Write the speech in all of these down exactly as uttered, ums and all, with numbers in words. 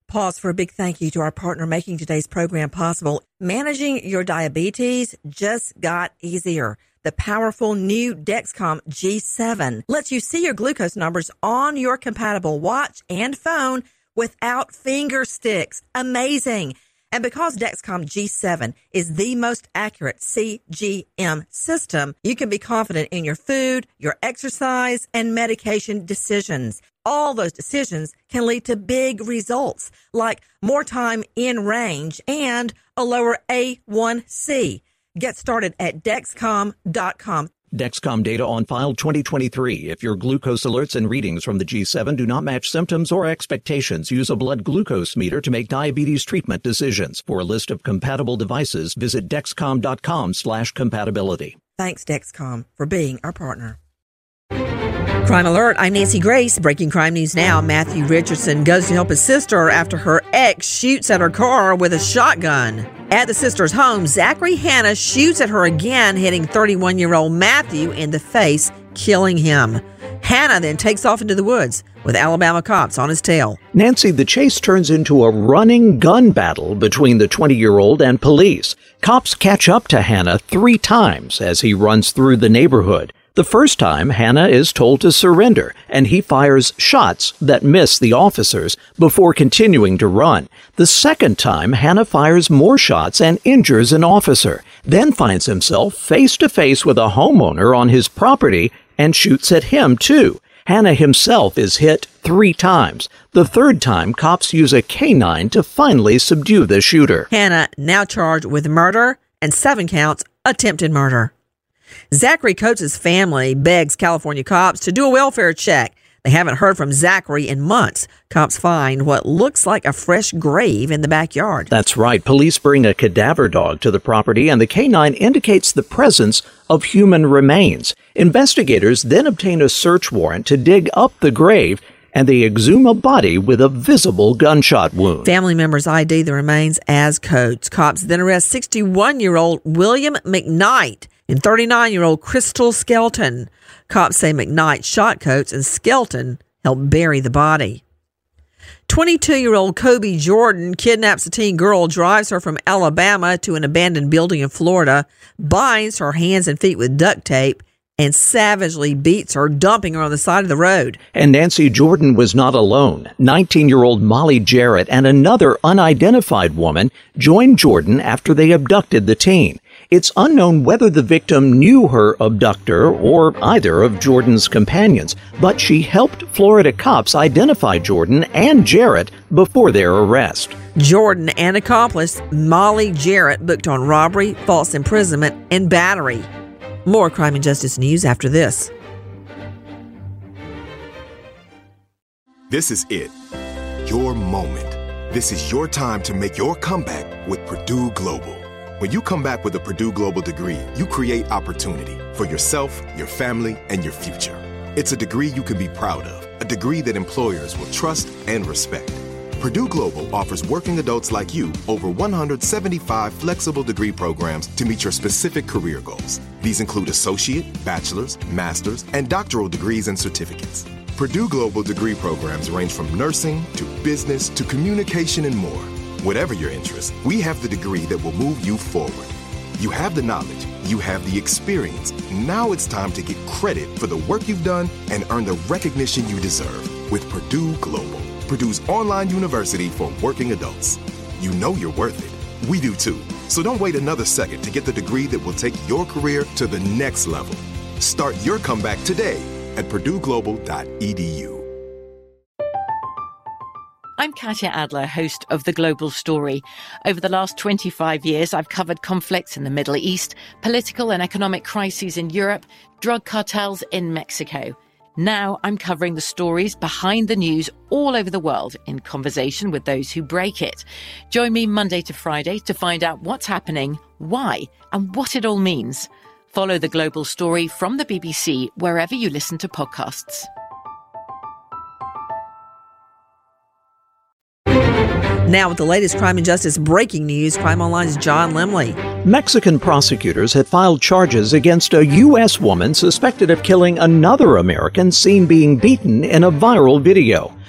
Pause for a big thank you to our partner making today's program possible. Managing your diabetes just got easier. The powerful new Dexcom G seven lets you see your glucose numbers on your compatible watch and phone without finger sticks. Amazing. And because Dexcom G seven is the most accurate C G M system, you can be confident in your food, your exercise, and medication decisions. All those decisions can lead to big results, like more time in range and a lower A one C. Get started at Dexcom dot com. Dexcom data on file twenty twenty-three. If your glucose alerts and readings from the G seven do not match symptoms or expectations, use a blood glucose meter to make diabetes treatment decisions. For a list of compatible devices, visit Dexcom dot com slash compatibility. Thanks, Dexcom, for being our partner. Crime Alert, I'm Nancy Grace. Breaking crime news now. Matthew Richardson goes to help his sister after her ex shoots at her car with a shotgun. At the sister's home, Zachary Hanna shoots at her again, hitting thirty-one-year-old Matthew in the face, killing him. Hanna then takes off into the woods with Alabama cops on his tail. Nancy, the chase turns into a running gun battle between the twenty-year-old and police. Cops catch up to Hanna three times as he runs through the neighborhood. The first time, Hanna is told to surrender, and he fires shots that miss the officers before continuing to run. The second time, Hanna fires more shots and injures an officer, then finds himself face-to-face with a homeowner on his property and shoots at him, too. Hanna himself is hit three times. The third time, cops use a K nine to finally subdue the shooter. Hanna now charged with murder and seven counts attempted murder. Zachary Coates' family begs California cops to do a welfare check. They haven't heard from Zachary in months. Cops find what looks like a fresh grave in the backyard. That's right. Police bring a cadaver dog to the property, and the K nine indicates the presence of human remains. Investigators then obtain a search warrant to dig up the grave, and they exhume a body with a visible gunshot wound. Family members I D the remains as Coates. Cops then arrest sixty-one-year-old William McKnight and thirty-nine-year-old Crystal Skelton. Cops say McKnight shot Coates and Skelton helped bury the body. twenty-two-year-old Kobe Jordan kidnaps a teen girl, drives her from Alabama to an abandoned building in Florida, binds her hands and feet with duct tape, and savagely beats her, dumping her on the side of the road. And Nancy, Jordan was not alone. nineteen-year-old Molly Jarrett and another unidentified woman joined Jordan after they abducted the teen. It's unknown whether the victim knew her abductor or either of Jordan's companions, but she helped Florida cops identify Jordan and Jarrett before their arrest. Jordan and accomplice Molly Jarrett booked on robbery, false imprisonment, and battery. More crime and justice news after this. This is it. Your moment. This is your time to make your comeback with Purdue Global. When you come back with a Purdue Global degree, you create opportunity for yourself, your family, and your future. It's a degree you can be proud of, a degree that employers will trust and respect. Purdue Global offers working adults like you over one hundred seventy-five flexible degree programs to meet your specific career goals. These include associate, bachelor's, master's, and doctoral degrees and certificates. Purdue Global degree programs range from nursing to business to communication and more. Whatever your interest, we have the degree that will move you forward. You have the knowledge, you have the experience. Now it's time to get credit for the work you've done and earn the recognition you deserve with Purdue Global, Purdue's online university for working adults. You know you're worth it. We do too. So don't wait another second to get the degree that will take your career to the next level. Start your comeback today at purdue global dot e d u. I'm Katya Adler, host of The Global Story. Over the last twenty-five years, I've covered conflicts in the Middle East, political and economic crises in Europe, drug cartels in Mexico. Now I'm covering the stories behind the news all over the world in conversation with those who break it. Join me Monday to Friday to find out what's happening, why, and what it all means. Follow The Global Story from the B B C wherever you listen to podcasts. Now with the latest crime and justice breaking news, Crime Online's John Lemley. Mexican prosecutors had filed charges against a U S woman suspected of killing another American seen being beaten in a viral video.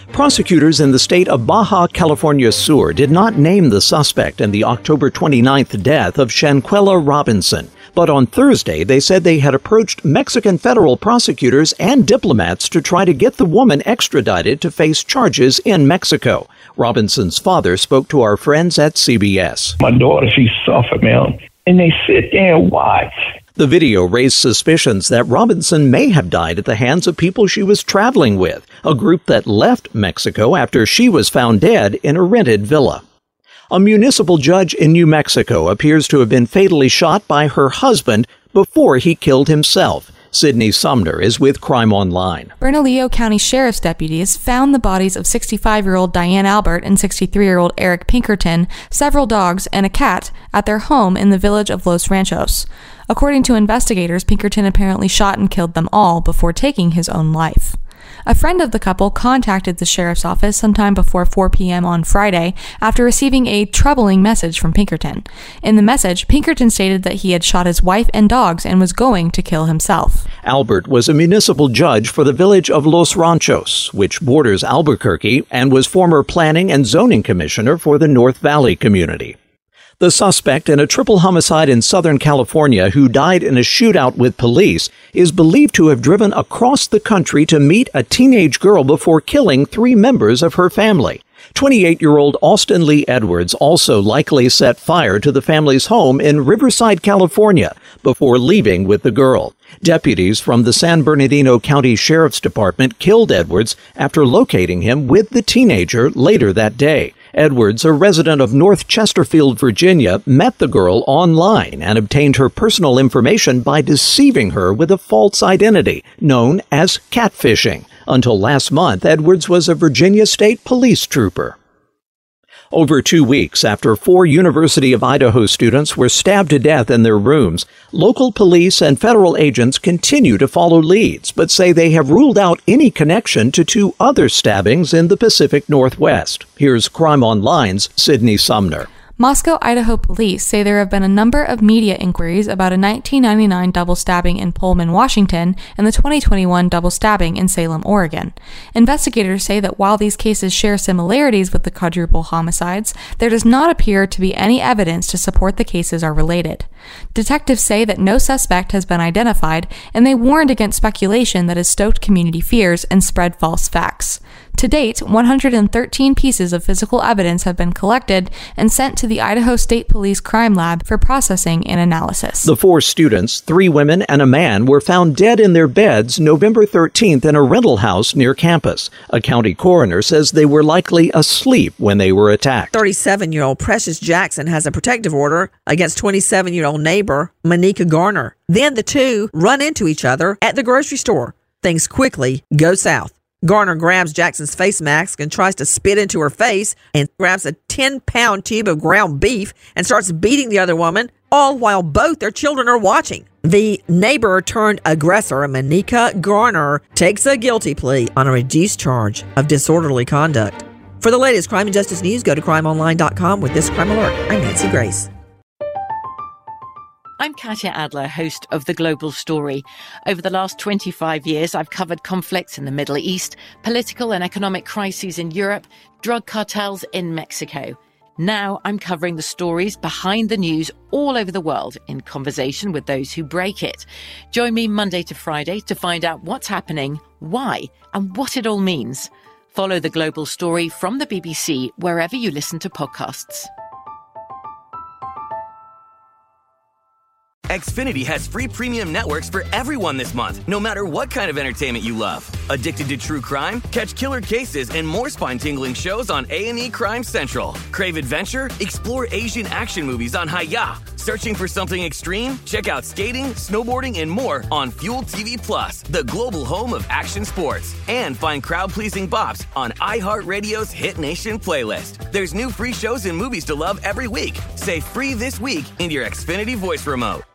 Prosecutors in the state of Baja California Sur did not name the suspect in the October twenty-ninth death of Shanquella Robinson. But on Thursday, they said they had approached Mexican federal prosecutors and diplomats to try to get the woman extradited to face charges in Mexico. Robinson's father spoke to our friends at C B S. My daughter, she suffered, man, and they sit there and watch. The video raised suspicions that Robinson may have died at the hands of people she was traveling with, a group that left Mexico after she was found dead in a rented villa. A municipal judge in New Mexico appears to have been fatally shot by her husband before he killed himself. Sydney Sumner is with Crime Online. Bernalillo County Sheriff's deputies found the bodies of sixty-five-year-old Diane Albert and sixty-three-year-old Eric Pinkerton, several dogs, and a cat at their home in the village of Los Ranchos. According to investigators, Pinkerton apparently shot and killed them all before taking his own life. A friend of the couple contacted the sheriff's office sometime before four p.m. on Friday after receiving a troubling message from Pinkerton. In the message, Pinkerton stated that he had shot his wife and dogs and was going to kill himself. Albert was a municipal judge for the village of Los Ranchos, which borders Albuquerque, and was former planning and zoning commissioner for the North Valley community. The suspect in a triple homicide in Southern California who died in a shootout with police is believed to have driven across the country to meet a teenage girl before killing three members of her family. twenty-eight-year-old Austin Lee Edwards also likely set fire to the family's home in Riverside, California, before leaving with the girl. Deputies from the San Bernardino County Sheriff's Department killed Edwards after locating him with the teenager later that day. Edwards, a resident of North Chesterfield, Virginia, met the girl online and obtained her personal information by deceiving her with a false identity, known as catfishing. Until last month, Edwards was a Virginia State Police trooper. Over two weeks after four University of Idaho students were stabbed to death in their rooms, local police and federal agents continue to follow leads, but say they have ruled out any connection to two other stabbings in the Pacific Northwest. Here's Crime Online's Sydney Sumner. Moscow, Idaho police say there have been a number of media inquiries about a nineteen ninety-nine double stabbing in Pullman, Washington, and the twenty twenty-one double stabbing in Salem, Oregon. Investigators say that while these cases share similarities with the quadruple homicides, there does not appear to be any evidence to support the cases are related. Detectives say that no suspect has been identified, and they warned against speculation that has stoked community fears and spread false facts. To date, one hundred thirteen pieces of physical evidence have been collected and sent to the Idaho State Police Crime Lab for processing and analysis. The four students, three women and a man, were found dead in their beds November thirteenth in a rental house near campus. A county coroner says they were likely asleep when they were attacked. thirty-seven-year-old Precious Jackson has a protective order against twenty-seven-year-old neighbor Monica Garner. Then the two run into each other at the grocery store. Things quickly go south. Garner grabs Jackson's face mask and tries to spit into her face and grabs a ten-pound tube of ground beef and starts beating the other woman, all while both their children are watching. The neighbor-turned-aggressor, Monica Garner, takes a guilty plea on a reduced charge of disorderly conduct. For the latest crime and justice news, go to crime online dot com with this crime alert. I'm Nancy Grace. I'm Katya Adler, host of The Global Story. Over the last twenty-five years, I've covered conflicts in the Middle East, political and economic crises in Europe, drug cartels in Mexico. Now I'm covering the stories behind the news all over the world in conversation with those who break it. Join me Monday to Friday to find out what's happening, why, and what it all means. Follow The Global Story from the B B C wherever you listen to podcasts. Xfinity has free premium networks for everyone this month, no matter what kind of entertainment you love. Addicted to true crime? Catch killer cases and more spine-tingling shows on A and E Crime Central. Crave adventure? Explore Asian action movies on Hi-Ya. Searching for something extreme? Check out skating, snowboarding, and more on Fuel T V Plus, the global home of action sports. And find crowd-pleasing bops on iHeartRadio's Hit Nation playlist. There's new free shows and movies to love every week. Say free this week in your Xfinity voice remote.